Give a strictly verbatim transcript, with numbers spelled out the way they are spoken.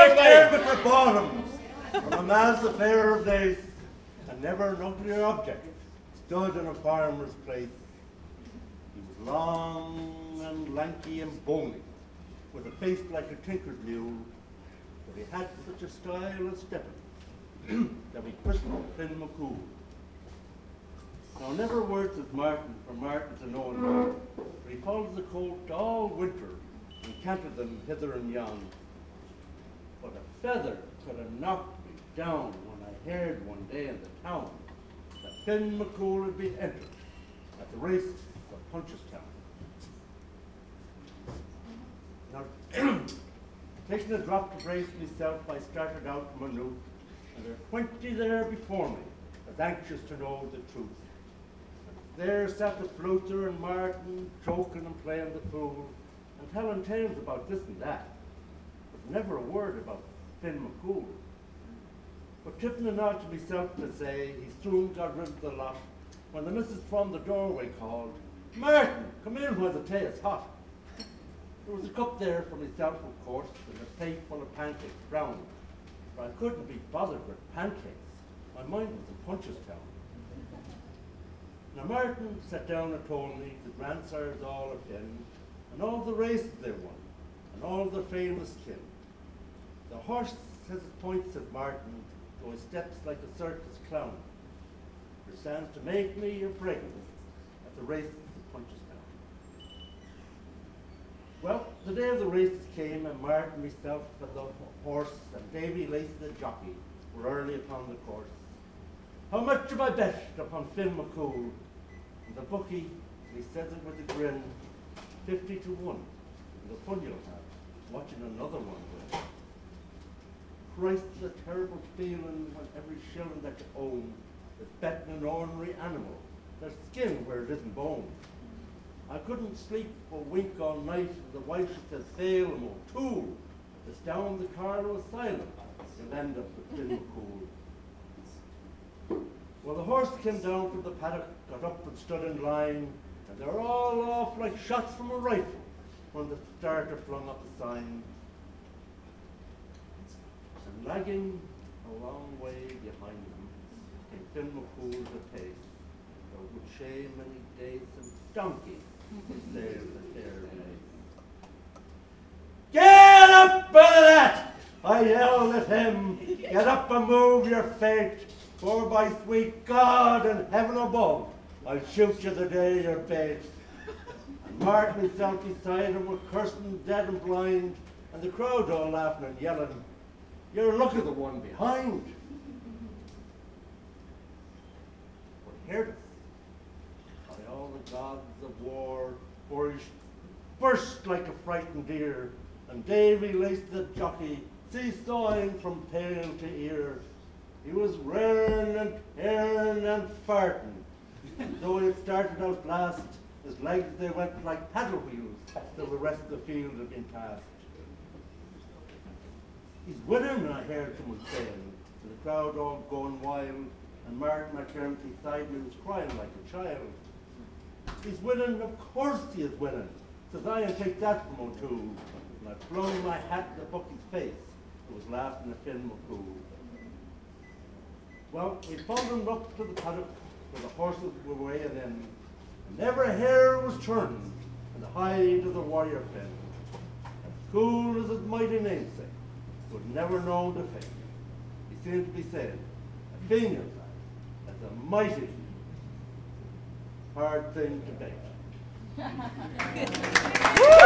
Right there with the bottoms, from a mass affair of days, and never an uglier object stood in a farmer's place. He was long and lanky and bony, with a face like a tinker's mule, but he had such a style of stepping that we christened Finn McCool. Now, never words as Martin, for Martin's an old man, but he followed the colt all winter and cantered them hither and yon. But a feather could have knocked me down when I heard one day in the town that Finn McCool had been entered at the race of Punchestown. Now, taking a drop to brace myself, I started out from a nook, and there were twenty there before me, as anxious to know the truth. There sat the fluter and Martin, joking and playing the fool, and telling tales about this and that, but never a word about Finn McCool. But tipping a nod to myself to say, he soon got rid of the lot, when the missus from the doorway called, "Martin, come in while the tea is hot." There was a cup there for myself, of course, and a plate full of pancakes brown, but I couldn't be bothered with pancakes. My mind was in Punchestown. Now Martin sat down and told me the grandsires all of Finn, and all the races they won, and all the famous kin. The horse has its points, said Martin, though he steps like a circus clown. There stands to make me or break me at the races of Punchestown. Well, the day of the races came, and Martin, myself, and the horse, and Davy Lacey the jockey were early upon the course. How much have I bet upon Finn McCool? And the bookie, he says it with a grin, fifty to one. And the fun you'll have, watching another one win. Christ, the terrible feeling when every shilling that you own is betting an ordinary animal, their skin where it isn't bone. I couldn't sleep or wink all night, and the wife she says, "Salem O'Toole, it's down the Carlo Asylum, you'll end up with Finn McCool." Well, the horse came down from the paddock, got up and stood in line, and they were all off like shots from a rifle when the starter flung up a sign. And lagging a long way behind them came Finn McCool's apace, though would shame many days and donkey was there the fair day. "Get up with that!" I yelled at him. "Get up and move your fate, for by sweet God in heaven above, I'll shoot you the day you're bait." And Martin himself beside him were cursing dead and blind, and the crowd all laughing and yelling, "You're look at the one behind." But hear this, by all the gods of war, for he burst like a frightened deer, and Davy Lacey the jockey, seesawing from tail to ear. He was raring and tearing and farting. Though he had started out last, his legs they went like paddle wheels till the rest of the field had been passed. "He's winning," I heard someone saying, to the crowd all going wild, and Martin McDermott beside me was crying like a child. "He's winning, of course he is winning," says I, and take that from O'Toole. And I flung my hat in the bookie's face, who was laughing at Finn McCool. Well, we followed him up to the paddock where the horses were weighing in, and never a hair was turned in the hide of the warrior Finn. As cool as his mighty namesake, who had never known defeat. He seemed to be saying, "A Fenian, that's a mighty hard thing to beat."